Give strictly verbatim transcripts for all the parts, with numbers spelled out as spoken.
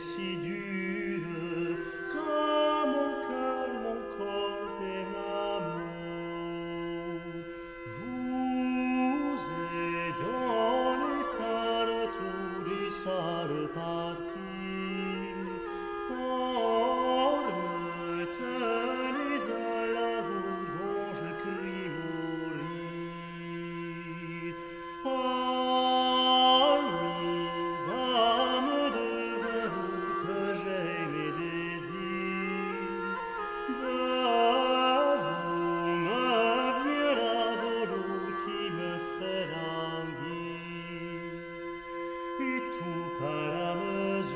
si dure, car mon cœur, mon corps, c'est l'amour. Vous êtes dans les salles, tous les salles partis. Or, me tenez à la boue dont je crie mourir. Ami, dame de velours, que j'ai mes désirs. De vous me vient la douleur qui me fait languir. Et tout par la mesure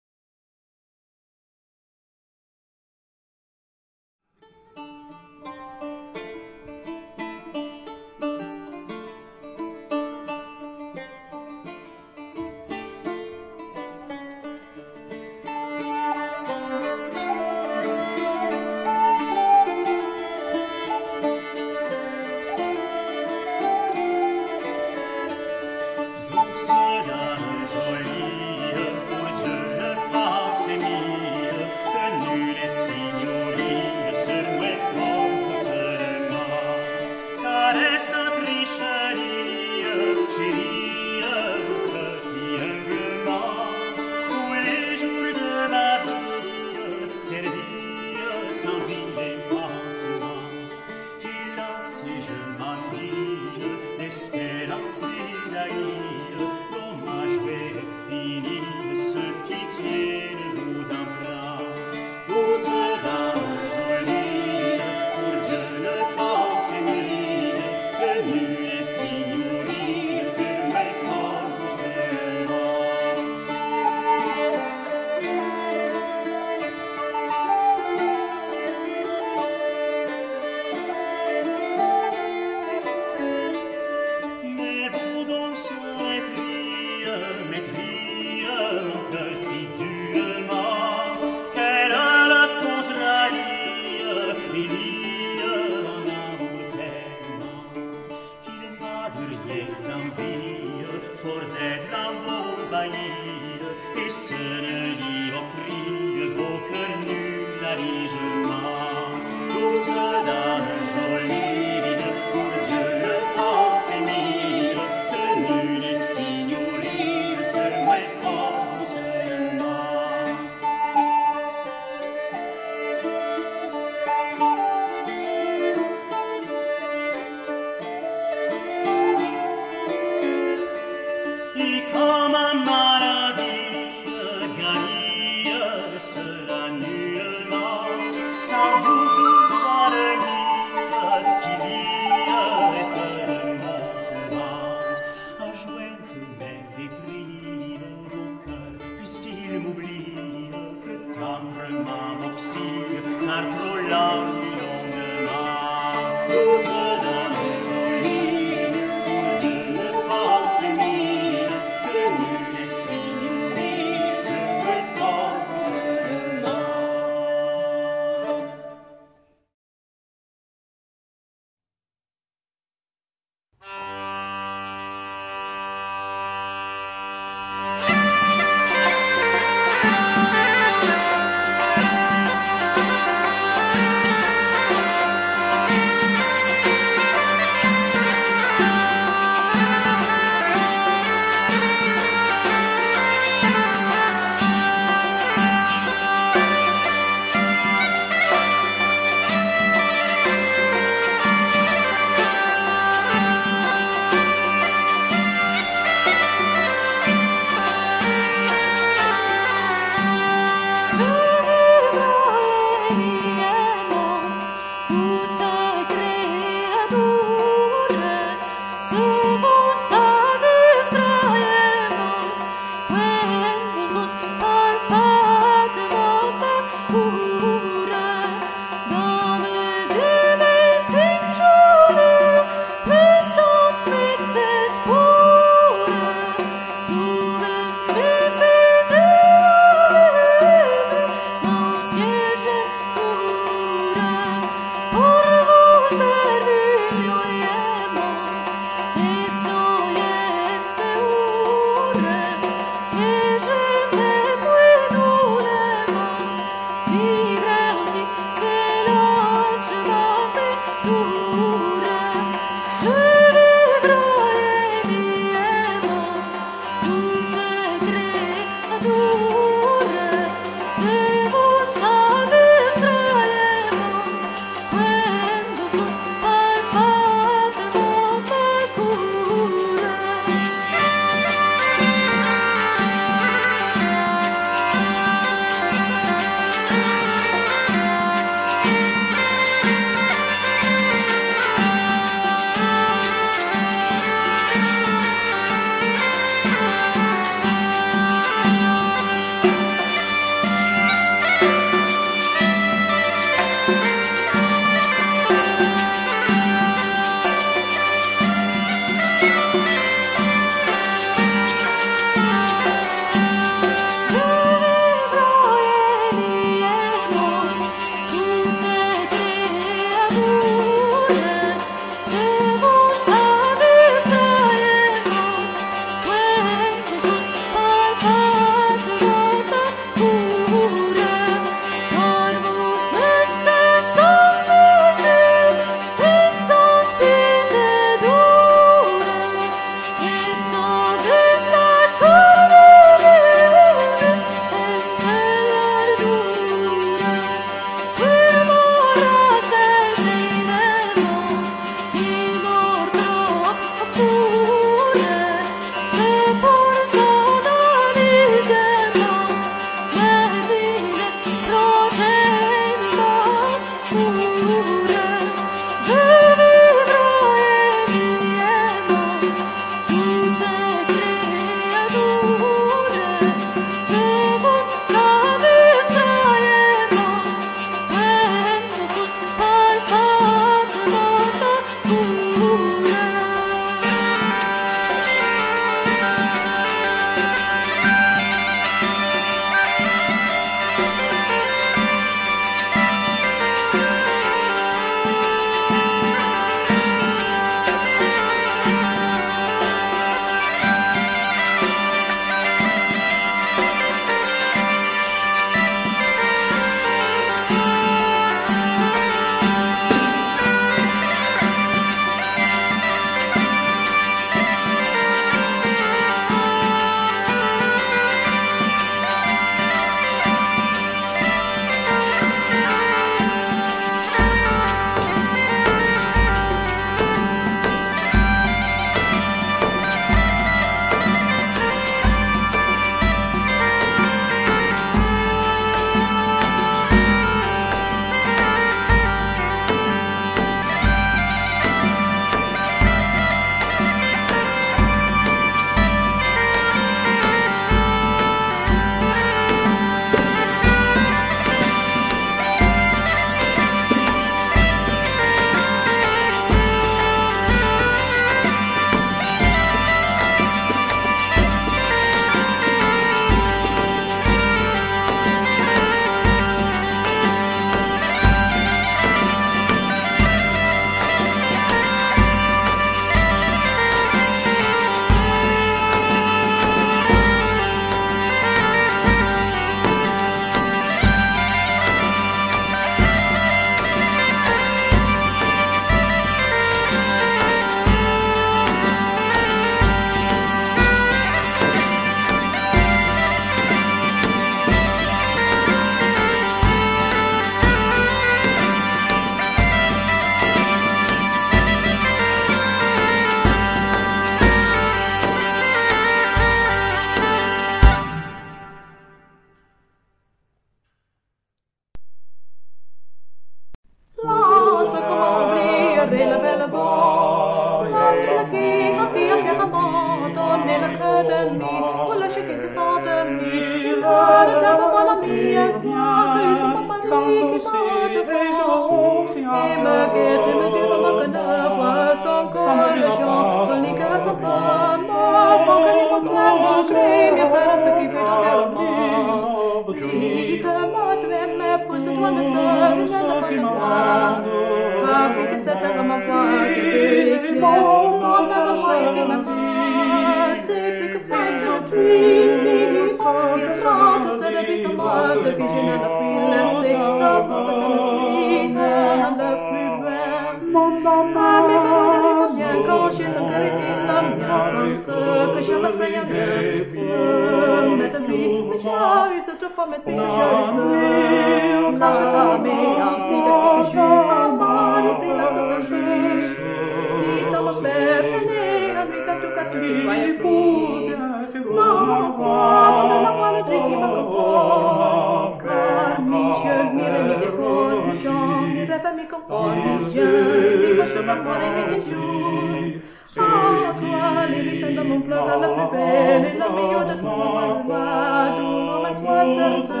qui porte vent, et me guette et me dira ma canava, son corps le chant, con les cœurs sans flamme, avant que les monstres me créent, mes frères ce qui veut dans leur main. Puis que moi tu aimes, pousse-toi ne seul, ne pas de moi, car puis que c'est un homme fort qui veut éclair, non pas de moi et ma vie, c'est plus que sois sur le truc, si il chante, c'est depuis son moi, ce que je ne l'ai plus laissé, sa pauvre ça me suit, le plus belle. Ah, mais parole bien gauche, son cœur est la mienne, sans ce que je passe bien mieux, se mettre en vie, mais j'ai eu cette forme, esprit, j'ai eu ce, la meilleure vie depuis que je suis maman, et puis la sa juge, qui t'en m'a fait peiner, à lui qu'à tout qu'à tout, tu vas y pour, non, ça, on n'a pas le truc qui m'a conforte, car mes yeux, mes rêves, mes défauts, mes chants, mes rêves, mes conforts, mes yeux, mes poches, mes amours et mes jours. Ah, toi, les rissins dans mon plat, la plus belle et la meilleure de tout mon malade, où ma soie certaine.